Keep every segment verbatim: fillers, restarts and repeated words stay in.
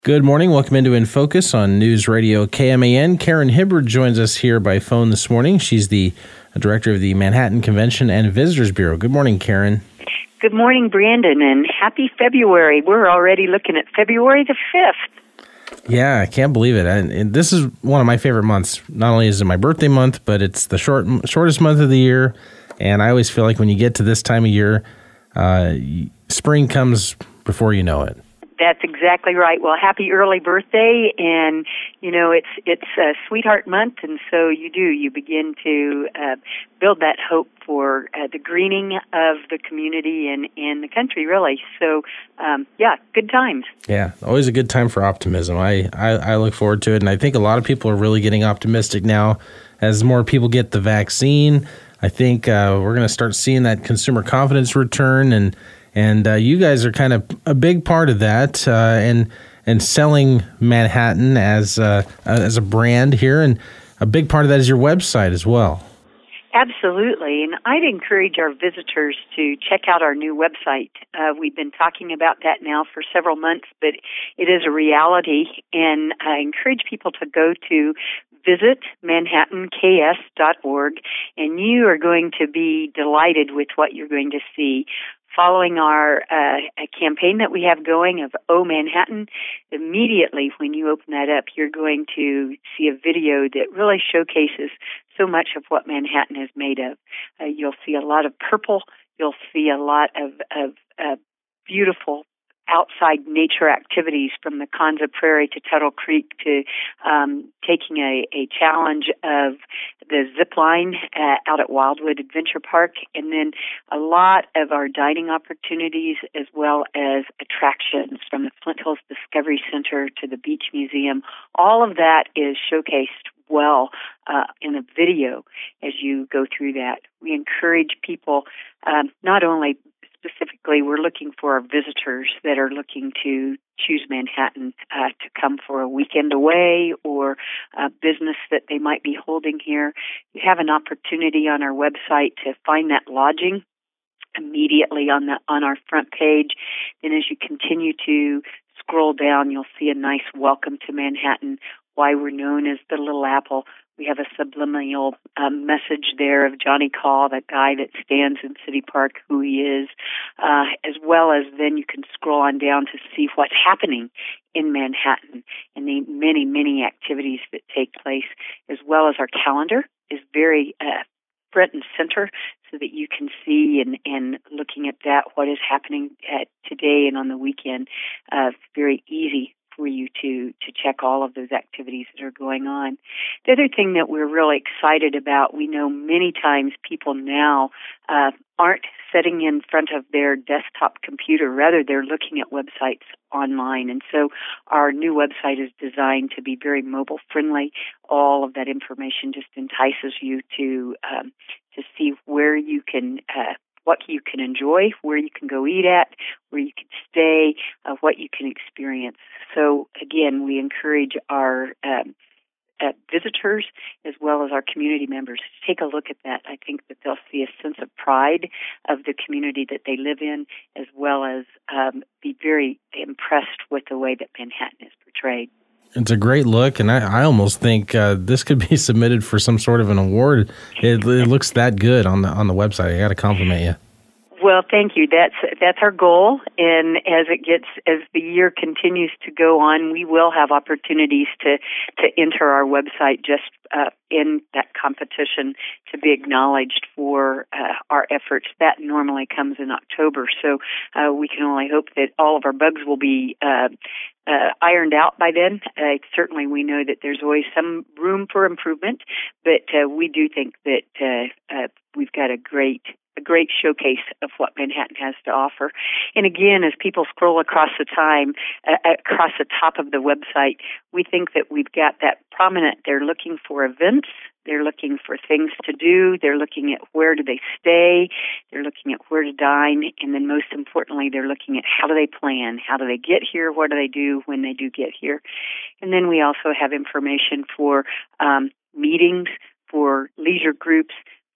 Good morning. Welcome into In Focus on News Radio K M A N. Karen Hibbard joins us here by phone this morning. She's the director of the Manhattan Convention and Visitors Bureau. Good morning, Karen. Good morning, Brandon, and happy February. We're already looking at February the fifth. Yeah, I can't believe it. And, and this is one of my favorite months. Not only is it my birthday month, but it's the short, shortest month of the year. And I always feel like when you get to this time of year, uh, spring comes before you know it. That's exactly right. Well, happy early birthday, and you know it's it's uh, Sweetheart Month, and so you do you begin to uh, build that hope for uh, the greening of the community and, and the country, really. So, um, yeah, good times. Yeah, always a good time for optimism. I, I I look forward to it, and I think a lot of people are really getting optimistic now as more people get the vaccine. I think uh, we're going to start seeing that consumer confidence return, and. And uh, you guys are kind of a big part of that, uh, and and selling Manhattan as uh, as a brand here, and a big part of that is your website as well. Absolutely, and I'd encourage our visitors to check out our new website. Uh, we've been talking about that now for several months, but it is a reality, and I encourage people to go to visit manhattan k s dot org, and you are going to be delighted with what you're going to see. Following our uh, a campaign that we have going of Oh Manhattan, immediately when you open that up, you're going to see a video that really showcases so much of what Manhattan is made of. Uh, you'll see a lot of purple. You'll see a lot of, of uh, beautiful outside nature activities, from the Konza Prairie to Tuttle Creek to um, taking a, a challenge of the zip line uh, out at Wildwood Adventure Park, and then a lot of our dining opportunities as well as attractions from the Flint Hills Discovery Center to the Beach Museum. All of that is showcased well uh, in a video as you go through that. We encourage people um, not only Specifically, we're looking for our visitors that are looking to choose Manhattan uh, to come for a weekend away or a business that they might be holding here. You have an opportunity on our website to find that lodging immediately on the on our front page. And as you continue to scroll down, you'll see a nice welcome to Manhattan, why we're known as the Little Apple. We have a subliminal um, message there of Johnny Call, that guy that stands in City Park, who he is, uh, as well as then you can scroll on down to see what's happening in Manhattan and the many, many activities that take place, as well as our calendar is very uh, front and center so that you can see and, and looking at that, what is happening at today and on the weekend, uh, very easy for you to, to check all of those activities that are going on. The other thing that we're really excited about, we know many times people now uh, aren't sitting in front of their desktop computer. Rather, they're looking at websites online. And so our new website is designed to be very mobile friendly. All of that information just entices you to um, to see where you can uh, what you can enjoy, where you can go eat at, where you can stay, uh, what you can experience. So, again, we encourage our um, uh, visitors as well as our community members to take a look at that. I think that they'll see a sense of pride of the community that they live in, as well as um, be very impressed with the way that Manhattan is portrayed. It's a great look, and I, I almost think uh, this could be submitted for some sort of an award. It, it looks that good on the on the website. I got to compliment you. Well, thank you. That's that's our goal, and as it gets as the year continues to go on, we will have opportunities to to enter our website just uh, in that competition to be acknowledged for uh, our efforts. That normally comes in October, so uh, we can only hope that all of our bugs will be Uh, Uh, ironed out by then. Uh, certainly we know that there's always some room for improvement, but uh, we do think that uh, uh, we've got a great a great showcase of what Manhattan has to offer. And again, as people scroll across the time, uh, across the top of the website, we think that we've got that prominent. They're looking for events. They're looking for things to do. They're looking at where do they stay. They're looking at where to dine. And then most importantly, they're looking at how do they plan? How do they get here? What do they do when they do get here? And then we also have information for um, meetings, for leisure groups,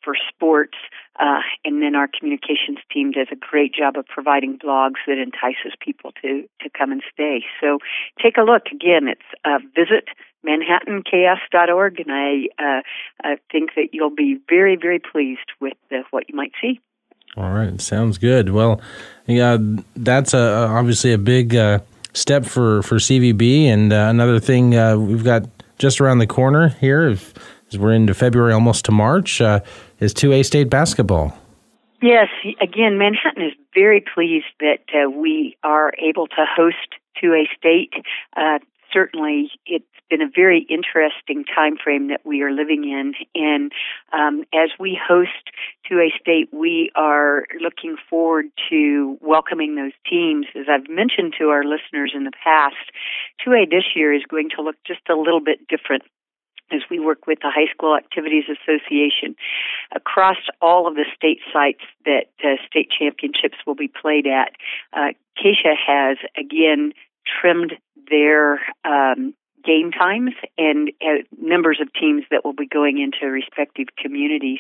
for sports, uh, and then our communications team does a great job of providing blogs that entices people to, to come and stay. So take a look. Again, it's uh, visit manhattan chaos dot org, and I, uh, I think that you'll be very, very pleased with uh, what you might see. All right, sounds good. Well, yeah, that's a, obviously a big uh, step for, for C V B, and uh, another thing uh, we've got just around the corner here, as we're into February, almost to March, uh, is two A state basketball. Yes, again, Manhattan is very pleased that uh, we are able to host two A state. Uh, certainly, it's been a very interesting time frame that we are living in, and um, as we host two A state, we are looking forward to welcoming those teams. As I've mentioned to our listeners in the past, two A this year is going to look just a little bit different as we work with the High School Activities Association. Across all of the state sites that uh, state championships will be played at, uh, Keisha has, again, trimmed their um, game times and uh, numbers of teams that will be going into respective communities.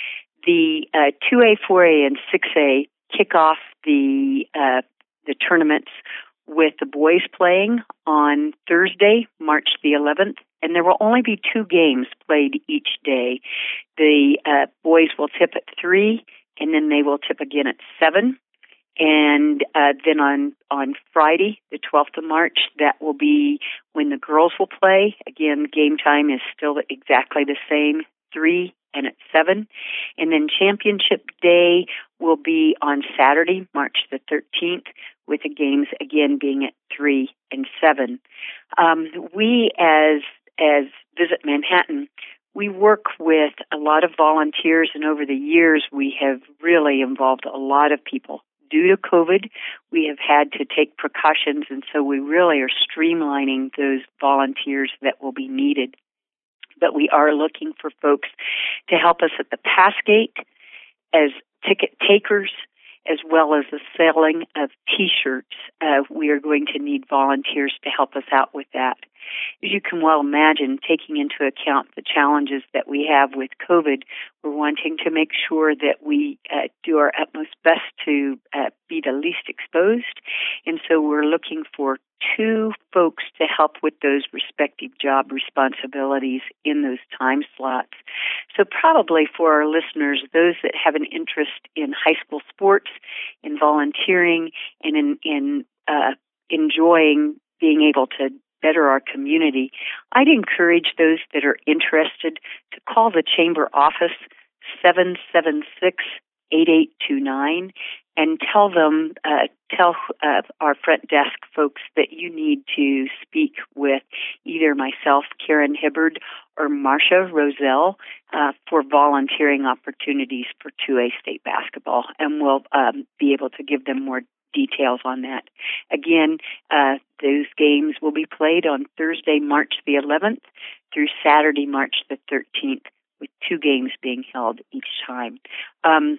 The uh, two A, four A, and six A kick off the uh, the tournaments with the boys playing on Thursday, March the eleventh, and there will only be two games played each day. The uh, boys will tip at three, and then they will tip again at seven. And uh, then on, on Friday, the twelfth of March, that will be when the girls will play. Again, game time is still exactly the same, three and at seven. And then championship day will be on Saturday, March the thirteenth, with the games again being at three and seven. Um, we as as Visit Manhattan, we work with a lot of volunteers, and over the years we have really involved a lot of people. Due to COVID, we have had to take precautions, and so we really are streamlining those volunteers that will be needed. But we are looking for folks to help us at the pass gate as ticket takers, as well as the selling of T-shirts. Uh, we are going to need volunteers to help us out with that. As you can well imagine, taking into account the challenges that we have with COVID, we're wanting to make sure that we uh, do our utmost best to uh, be the least exposed. And so we're looking for two folks to help with those respective job responsibilities in those time slots. So probably for our listeners, those that have an interest in high school sports, in volunteering, and in, in uh, enjoying being able to better our community, I'd encourage those that are interested to call the Chamber office seven seven six, eight eight two nine and tell them, uh, tell uh, our front desk folks that you need to speak with either myself, Karen Hibbard, or Marcia Roselle uh, for volunteering opportunities for two A state basketball, and we'll um, be able to give them more details on that. Again, uh, those games will be played on Thursday, March the eleventh through Saturday, March the thirteenth, with two games being held each time. Um,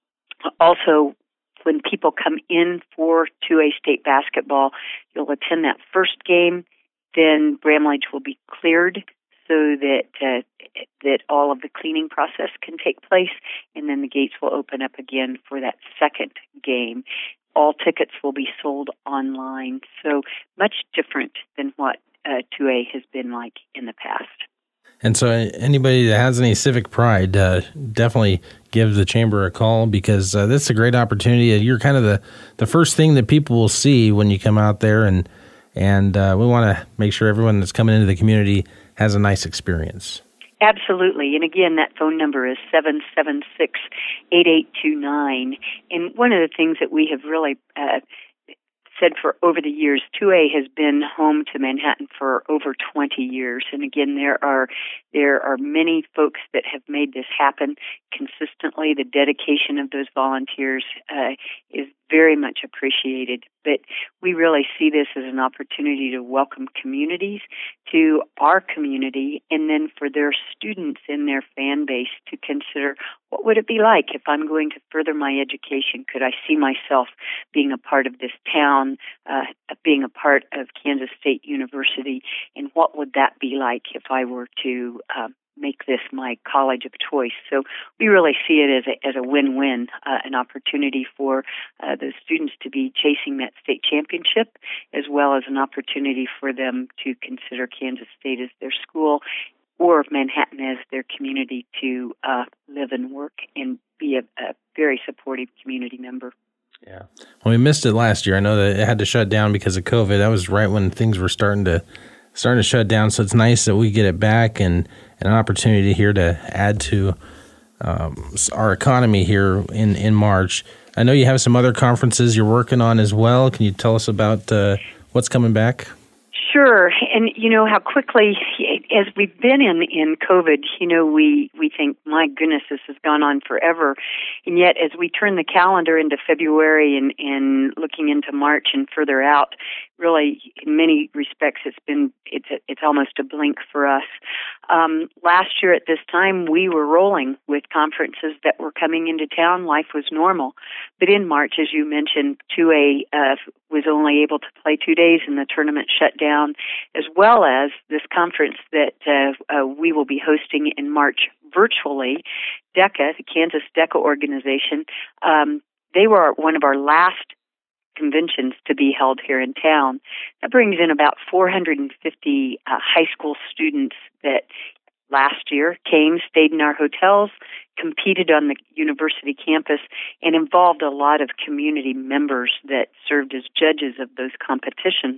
also, when people come in for two A state basketball, you'll attend that first game, then Bramlage will be cleared so that uh, that all of the cleaning process can take place, and then the gates will open up again for that second game. All tickets will be sold online, so much different than what uh, two A has been like in the past. And so anybody that has any civic pride, uh, definitely give the Chamber a call, because uh, this is a great opportunity. You're kind of the, the first thing that people will see when you come out there, and and uh, we want to make sure everyone that's coming into the community has a nice experience. Absolutely. And again, that phone number is seven seven six, eight eight two nine. And one of the things that we have really uh, said for over the years, two A has been home to Manhattan for over twenty years. And again, there are there are many folks that have made this happen consistently. The dedication of those volunteers uh, is very much appreciated. But we really see this as an opportunity to welcome communities to our community, and then for their students in their fan base to consider, what would it be like if I'm going to further my education? Could I see myself being a part of this town, uh, being a part of Kansas State University, and what would that be like if I were to uh, make this my college of choice. So we really see it as a, as a win-win, uh, an opportunity for uh, the students to be chasing that state championship, as well as an opportunity for them to consider Kansas State as their school or Manhattan as their community to uh, live and work and be a, a very supportive community member. Yeah. Well, we missed it last year. I know that it had to shut down because of COVID. That was right when things were starting to starting to shut down. So it's nice that we get it back and, and an opportunity here to add to um, our economy here in, in March. I know you have some other conferences you're working on as well. Can you tell us about uh, what's coming back? Sure. And you know how quickly, as we've been in, in COVID, you know, we, we think, my goodness, this has gone on forever. And yet, as we turn the calendar into February and, and looking into March and further out, really, in many respects, it's been, it's a, it's almost a blink for us. Um, last year at this time, we were rolling with conferences that were coming into town. Life was normal. But in March, as you mentioned, two A uh, was only able to play two days and the tournament shut down, as well as this conference that uh, uh, we will be hosting in March virtually. DECA, the Kansas DECA organization, um, they were one of our last conventions to be held here in town. That brings in about four hundred fifty uh, high school students that last year came, stayed in our hotels, competed on the university campus, and involved a lot of community members that served as judges of those competitions.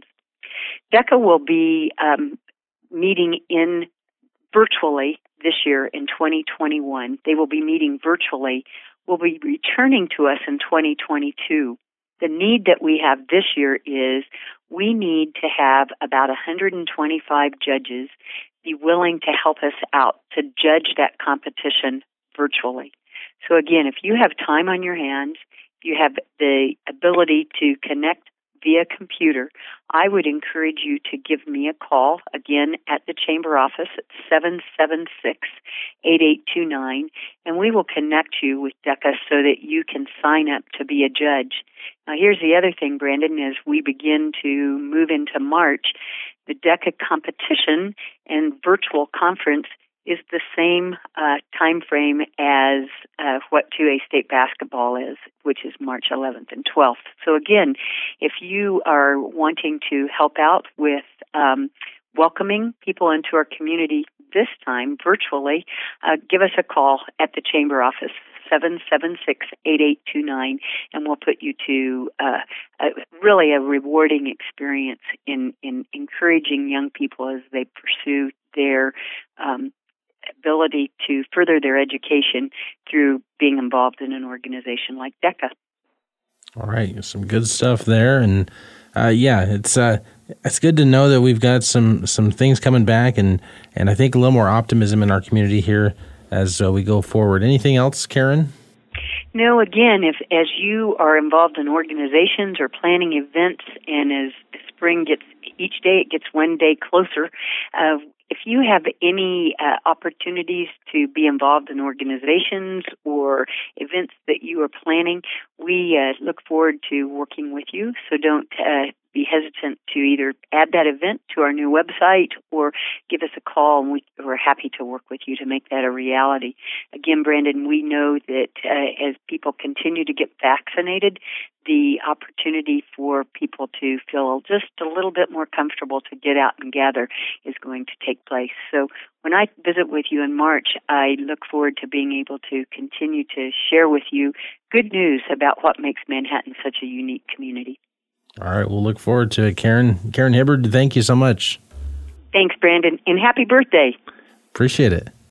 DECA will be um, meeting in virtually this year in twenty twenty-one. They will be meeting virtually. Will be returning to us in twenty twenty-two. The need that we have this year is we need to have about one hundred twenty-five judges be willing to help us out to judge that competition virtually. So again, if you have time on your hands, if you have the ability to connect via computer, I would encourage you to give me a call, again, at the Chamber office at seven seven six, eight eight two nine, and we will connect you with DECA so that you can sign up to be a judge. Now, here's the other thing, Brandon, as we begin to move into March, the DECA competition and virtual conference is the same uh, time frame as uh, what two A state basketball is, which is March eleventh and twelfth. So again, if you are wanting to help out with um, welcoming people into our community this time virtually, uh, give us a call at the Chamber office, seven seven six, eight eight two nine, and we'll put you to uh, a, really a rewarding experience in, in encouraging young people as they pursue their um, ability to further their education through being involved in an organization like DECA. All right, some good stuff there, and uh, yeah, it's uh, it's good to know that we've got some some things coming back, and and I think a little more optimism in our community here as uh, we go forward. Anything else, Karen? No, again, if as you are involved in organizations or planning events, and as spring gets, each day it gets one day closer, uh, if you have any uh, opportunities to be involved in organizations or events that you are planning, we uh, look forward to working with you. So don't uh, be hesitant to either add that event to our new website or give us a call, and we, we're happy to work with you to make that a reality. Again, Brandon, we know that uh, as people continue to get vaccinated, the opportunity for people to feel just a little bit more comfortable to get out and gather is going to take place. So when I visit with you in March, I look forward to being able to continue to share with you good news about what makes Manhattan such a unique community. All right, we'll look forward to it. Karen, Karen Hibbard, thank you so much. Thanks, Brandon, and happy birthday. Appreciate it.